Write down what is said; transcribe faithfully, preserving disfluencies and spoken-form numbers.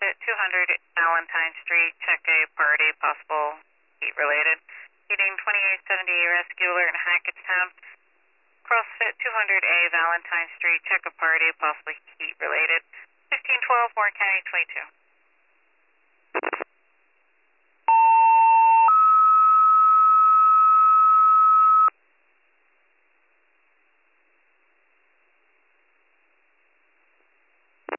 CrossFit two hundred Valentine Street, check a party, possible heat-related. Heating twenty-eight seventy Rescue Alert in Hackettstown. CrossFit two hundred A Valentine Street, check a party, possibly heat-related. fifteen twelve Warren County twenty-two.